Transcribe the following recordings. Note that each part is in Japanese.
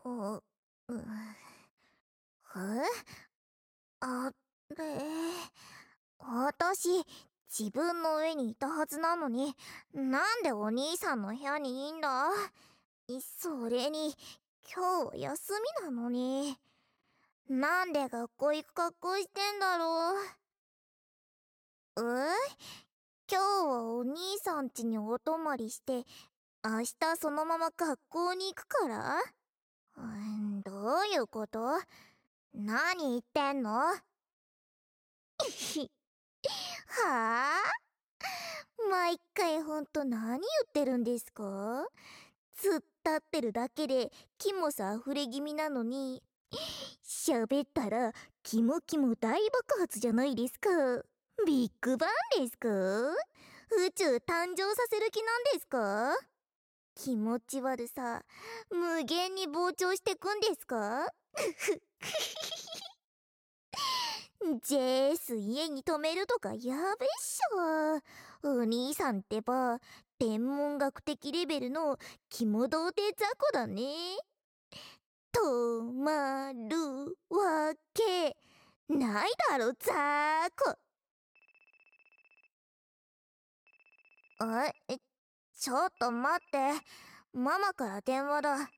う、う、あれ、私、自分の上にいたはずなのに、なんでお兄さんの部屋にいんだ？それに、今日は休みなのに。なんで学校行く格好してんだろう。今日はお兄さん家にお泊まりして、明日そのまま学校に行くから？どういうこと？何言ってんの？はあ？毎回ほんと何言ってるんですか？突っ立ってるだけでキモさ溢れ気味なのに、喋ったらキモキモ大爆発じゃないですか。ビッグバンですか？宇宙誕生させる気なんですか？気持ち悪さ無限に膨張してくんですか？ジェイス家に泊めるとかやべっしょ。お兄さんってば天文学的レベルの肝童貞雑魚だね。泊まるわけないだろ雑魚。ちょっと待って、ママから電話だ。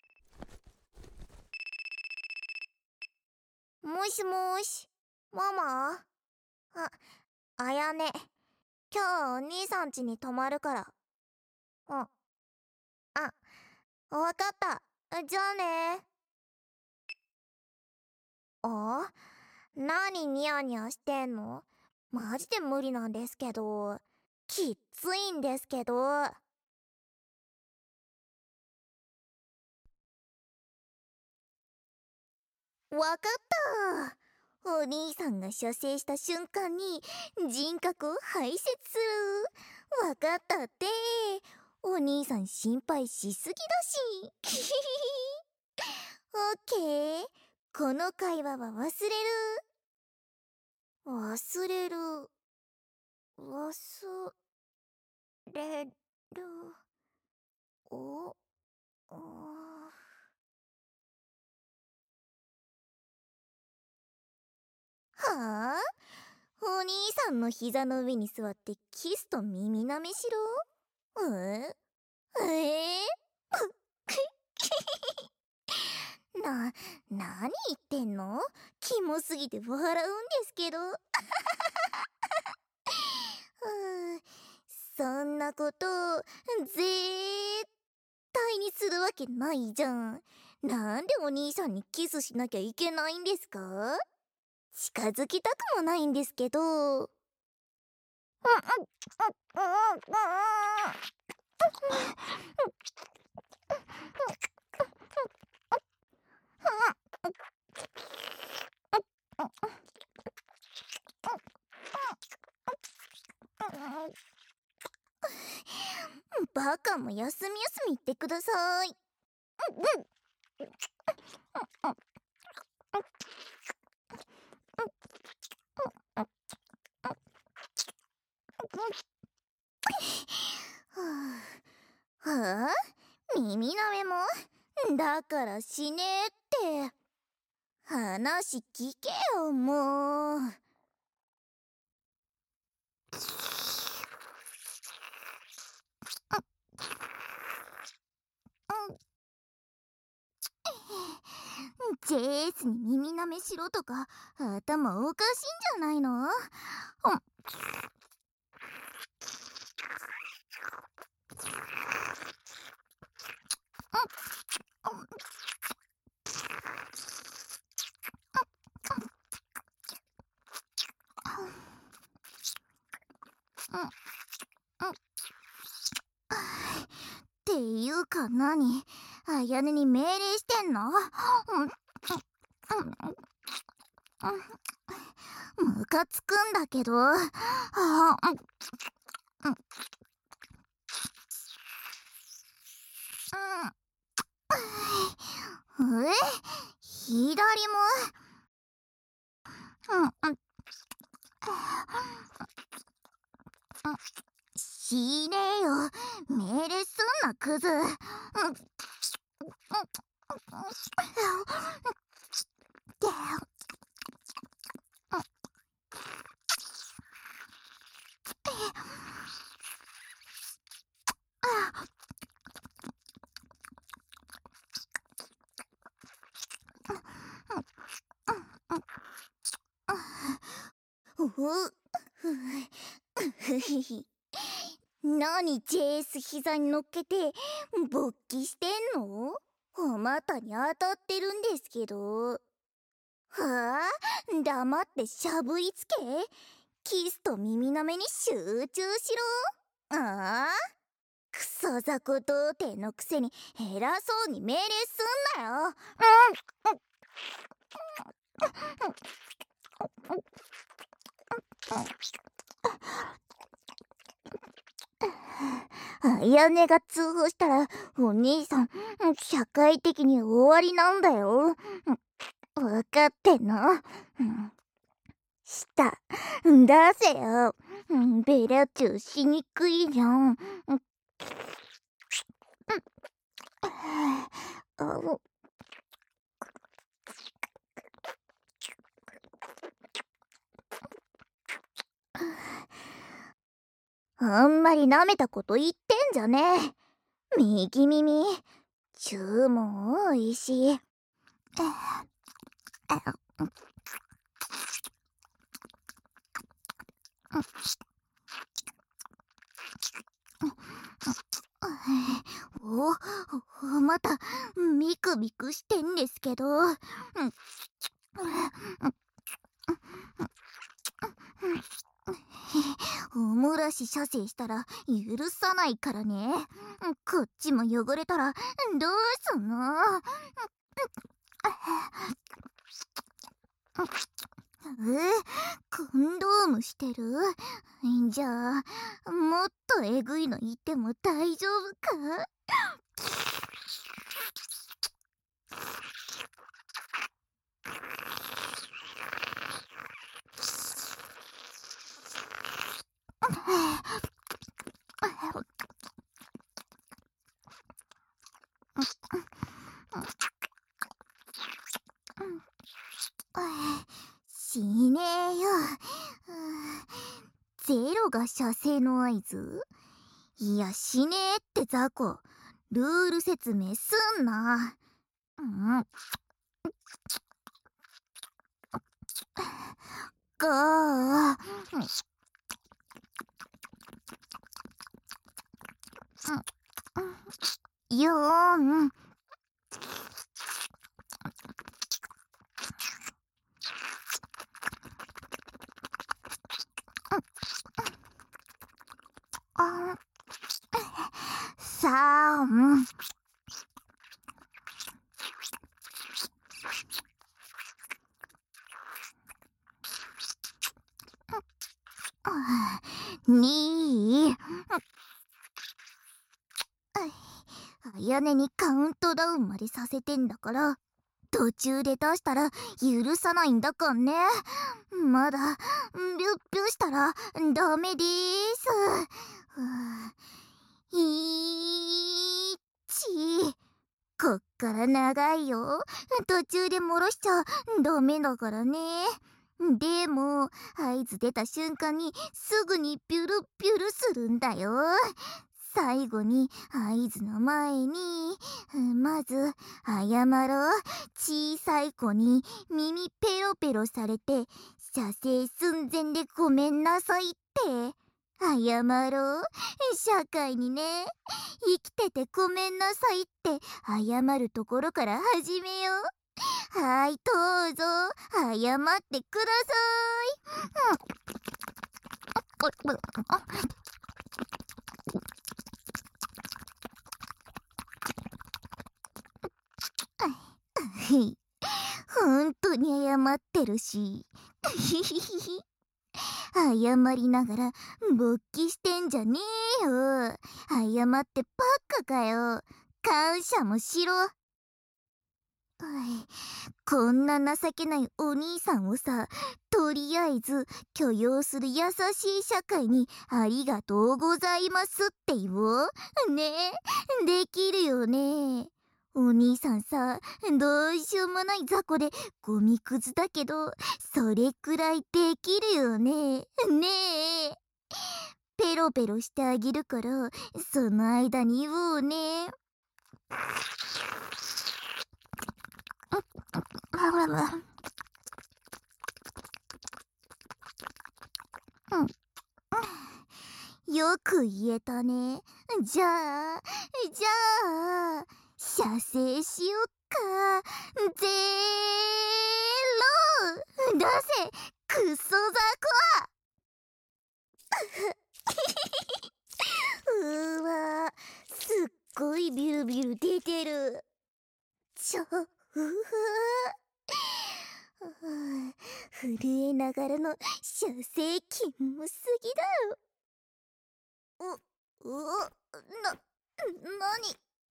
もしもーし、ママ？あやね、今日お兄さん家に泊まるから。あ、わかった。じゃあね。何ニヤニヤしてんの？マジで無理なんですけど。きっついんですけど。わかった。お兄さんが射精した瞬間に人格を排泄する。わかったって。お兄さん心配しすぎだし。オッケー。この会話は忘れる。忘れる。忘れる。お、はあ？お兄さんの膝の上に座ってキスと耳なめしろ？何言ってんの？キモすぎて笑うんですけど。そんなこと絶対にするわけないじゃん。なんでお兄さんにキスしなきゃいけないんですか？近づきたくもないんですけど。バカも休み休み言ってください。はあ？耳なめも？だから死ねって。話聞けよもう。ジェイスに耳なめしろとか頭おかしいんじゃないの？っていうか何？あやねに命令してんの？ムカつくんだけど。左も？しねえよ。命令すんなクズ。 何ジェイス膝に乗っけて勃起してんの？お股に当たってるんですけど。はあ？黙ってしゃぶりつけ？キスと耳なめに集中しろ。ああ？クソ雑魚童貞のくせに偉そうに命令すんなよ。あやねが通報したらお兄さん社会的に終わりなんだよ。分かってんの？舌出せよ。ベラチューしにくいじゃん。あんまり舐めたこと言ってんじゃねえ。右耳チューも多いし。またミクミクしてんですけど。おもらし射精したら許さないからね。こっちも汚れたらどうすんの？コンドームしてる？じゃあもっとえぐいの言っても大丈夫か？しねえよ。ゼロが射精の合図？いやしねえって雑魚。ルール説明すんな。が432あやねにカウントダウンまでさせてんだから途中で出したら許さないんだかんね。まだビュッビュしたらダメでーす。こっから長いよ。途中で漏らしちゃダメだからね。でも合図出た瞬間にすぐにピュルピュルするんだよ。最後に合図の前にまず謝ろう。小さい子に耳ペロペロされて射精寸前でごめんなさいって謝ろう。社会にね、生きててごめんなさいって謝るところから始めよう。はい、どうぞ謝ってください。本当に謝ってるし。謝りながら勃起してんじゃねえよ。謝ってばっかかよ。感謝もしろ。こんな情けないお兄さんをさ、とりあえず許容する優しい社会にありがとうございますって言おう。ねえ、できるよね。 お兄さんさ、どうしようもない雑魚でゴミくずだけど、それくらいできるよね。ねえ。ペロペロしてあげるから、その間に言おうね。よく言えたね。じゃあ、射精しよっか。ぜーろ出せ、クソザコ。わ、すっごいビュルビュル出てる。震えながらの射精キモすぎだよ。なに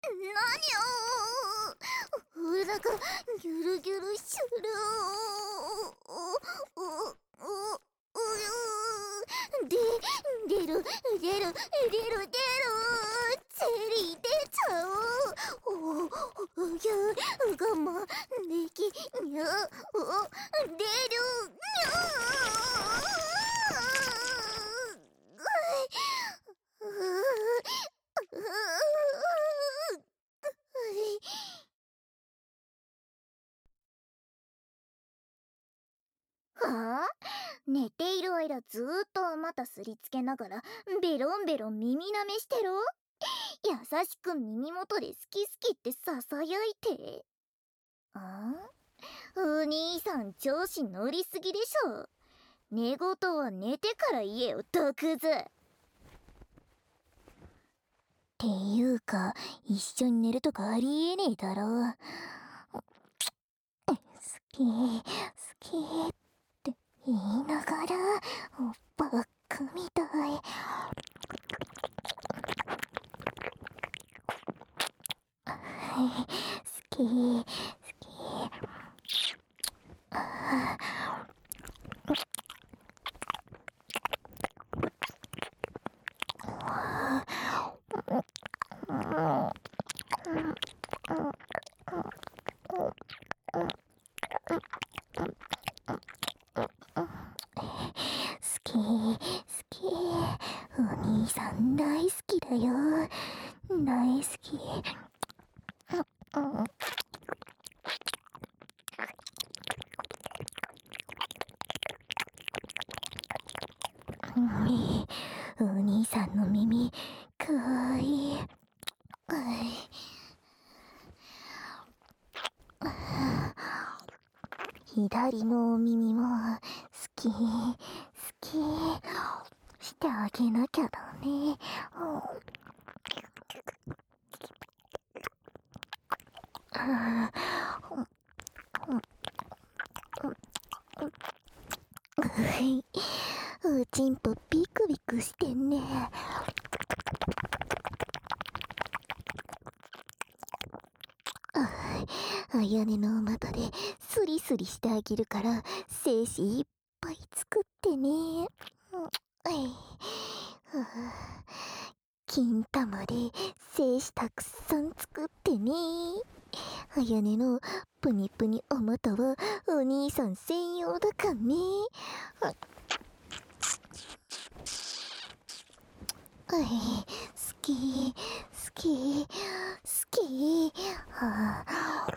なんかギュルギュルしゅるで出るチェリー出ちゃう我慢できにゃ出るにはあ、寝ている間ずーっとあまたすりつけながらベロンベロン耳なめしてろ。優しく耳元で好き好きってささやいて。お兄さん調子乗りすぎでしょ。寝言は寝てから言えよ、毒図。っていうか、一緒に寝るとかありえねえだろ。好きって言いながら、バカみたい。好き。お兄さん大好きだよ。大好き。お兄さんの耳かわいい。左のお耳も好きしてあげなきゃだね。おちんぽビクビクしてんね。あやねの股でスリスリしてあげるから精子いっぱい作ってね。金玉で精子たくさん作ってね。あやねのプニプニお股はお兄さん専用だかね。好きはあ。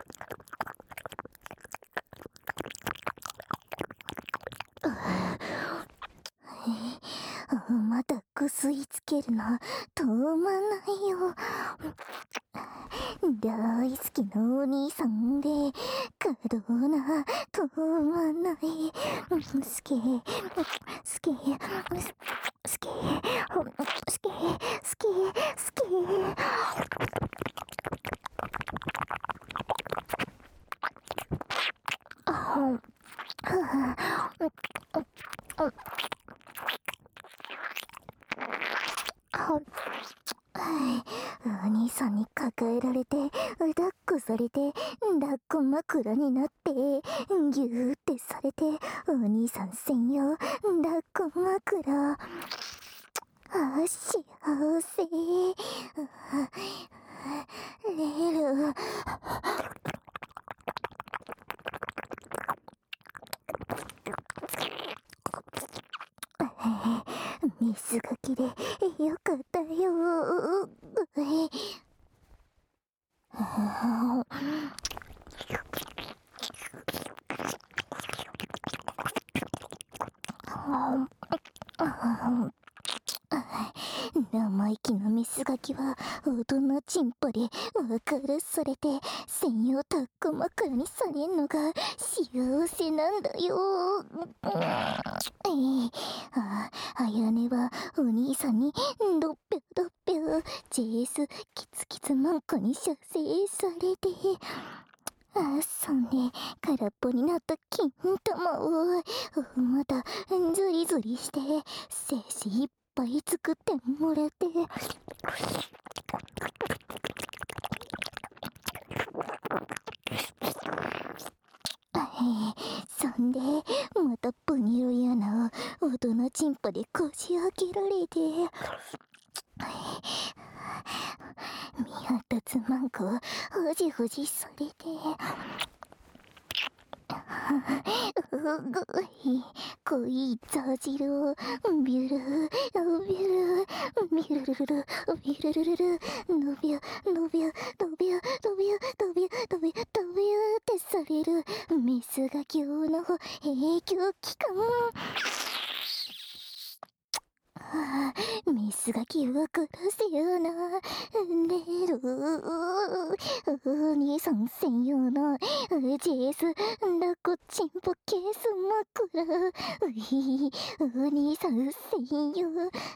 まだぐすいつけるの止まないよ。大好きなお兄さんで過動な止まない。好きお兄さんに抱えられて抱っこされて抱っこ枕になってギューってされてお兄さん専用抱っこ枕。幸せ。レルメスガキでよかったよ。生意気なメスガキは大人チンポで分からされて専用タック枕にされんのが幸せなんだよ。あやねはお兄さんにドッピョドッピョJS キツキツマンコに射精されて、そんで空っぽになった金玉をまたズリズリして精子いっぱい作ってもらって、そんでまたプニロイ穴を大人チンポでこじ開けられて、見当たつマンコをほじほじされて、濃いザ汁をビュルビュルビュルルルルビュルルルルのびゅのびゅのびゅのびゅのびゅのびゅのびゅってされるメスガキ用の永久期間。メスガキは殺せよな。レルお兄さん専用のJS ラコチンポケース枕、お兄さん専用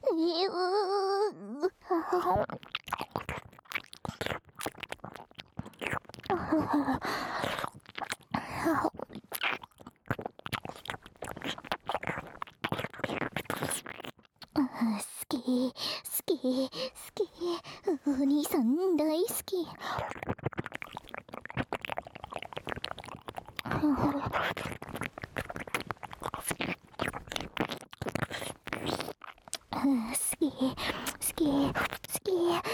好き好き好き、お兄さん大好き。好き好き好き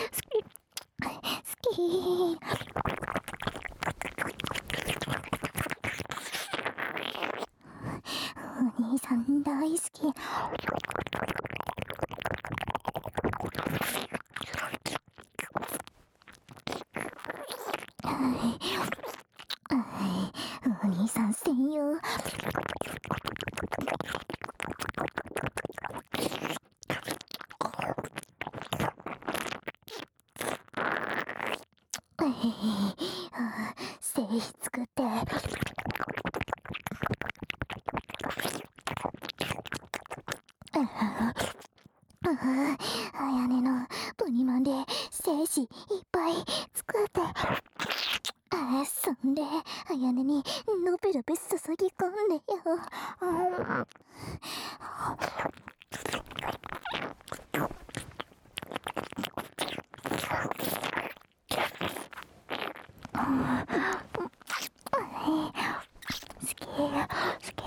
好き。お兄さん大好き。お兄さん専用精子作ってあやねのポニマンで精子いっぱい作って、そんであやねにのべのべ注ぎ込んでよ。好き好き。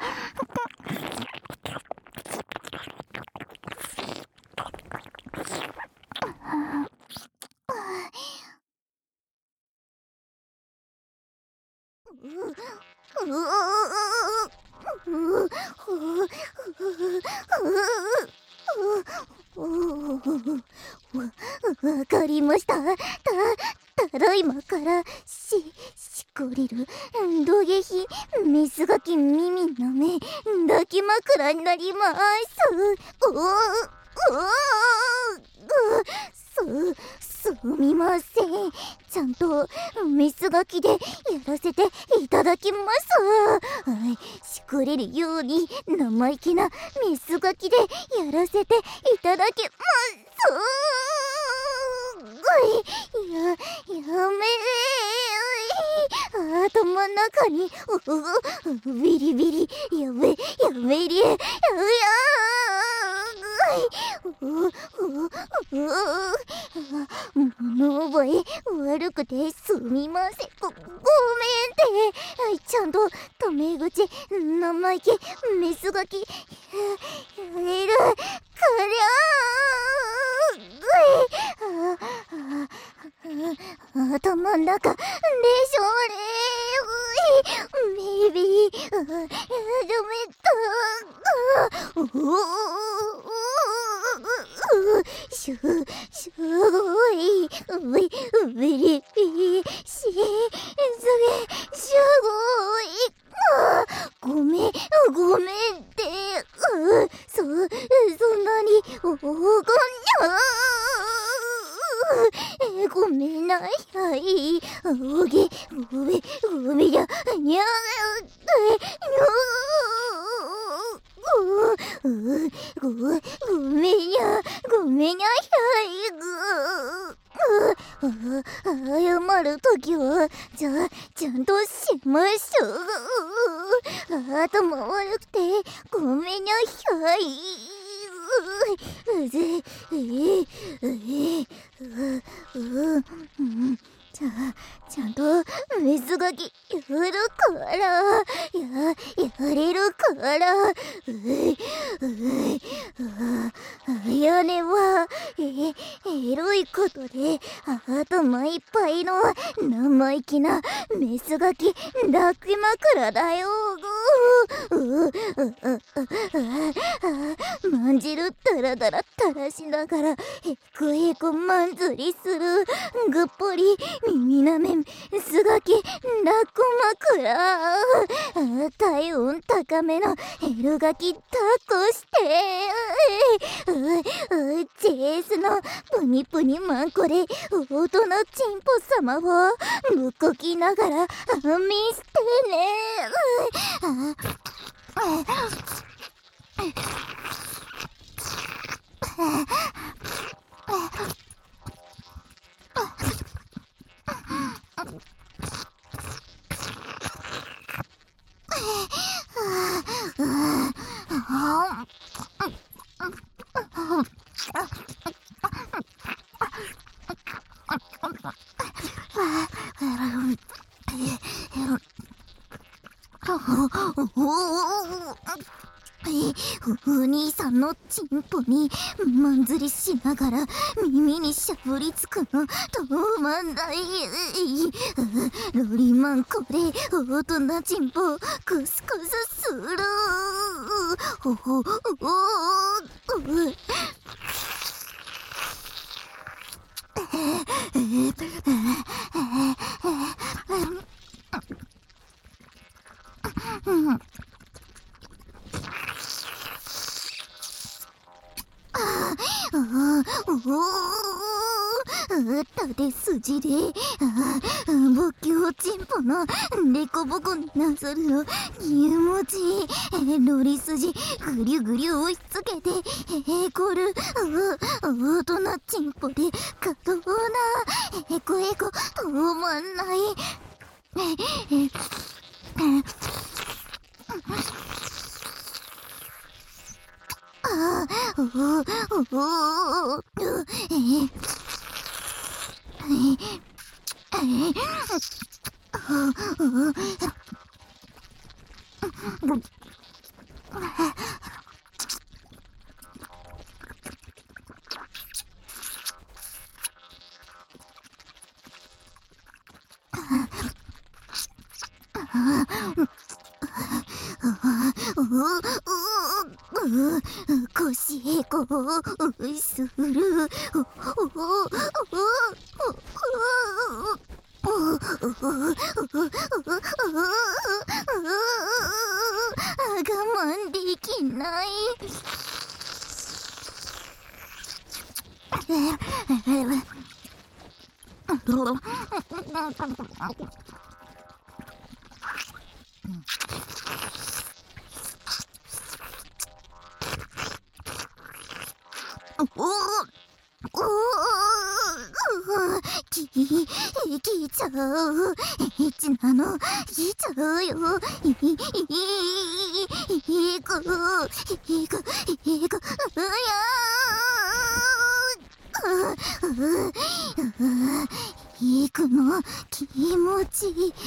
わかりました。ただいまからしこりる土下ひメスガキ耳なめ抱き枕になります。すみません。ちゃんとメスガキでやらせていただきます。しこれるように生意気なメスガキでやらせていただきます。やめ頭の中にビリビリやめり物覚え悪くてすみません。ごめんってちゃんとタメ口生意気メスガキやれるから頭ん中でしょれメイビーやめたしゅごい、うべれべし、すげ、しゅごい、ごめんって、そんなに、おごんにゃごめんなさい。ごめんや、にゃごめんなさい。謝るときは、ちゃんとしましょう。頭悪くて、ごめんなさい。ちゃんと水がきやるからやれるから屋根はエロいことで頭いっぱいの生意気なメスガキ抱き枕だよ。まんじるダラダラ垂らしながらへくへくまんずりするぐっぽり耳なめすがき抱く枕体温高めのヘルガキ抱っこしてJS のプニプニマンコで音のチンポ様をぶっこきながら見してね。お兄さんのチンポにまんずりしながら耳にしゃぶりつくの止まんない。ロリマンコで大人チンポクスクスする。縦筋でボキューチンポのデコボコなさるの気持ちいい。ロリ筋ぐりゅぐりゅ押しつけてへこる大人チンポで過当なへこへこ止まんない。腰へこする。我慢できない。聞いちゃう。エッチなの聞いちゃうよ。行くの気持ちいい。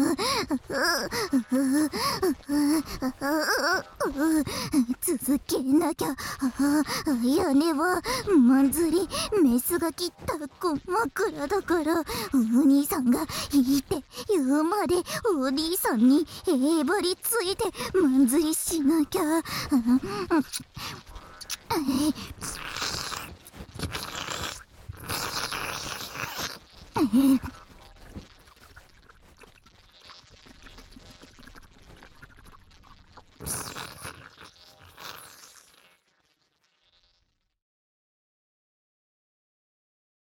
続けなきゃ。屋根はまんずりメスが切った小枕だから、お兄さんがいいって言うまでお兄さんにへばりついてまんずりしなきゃ。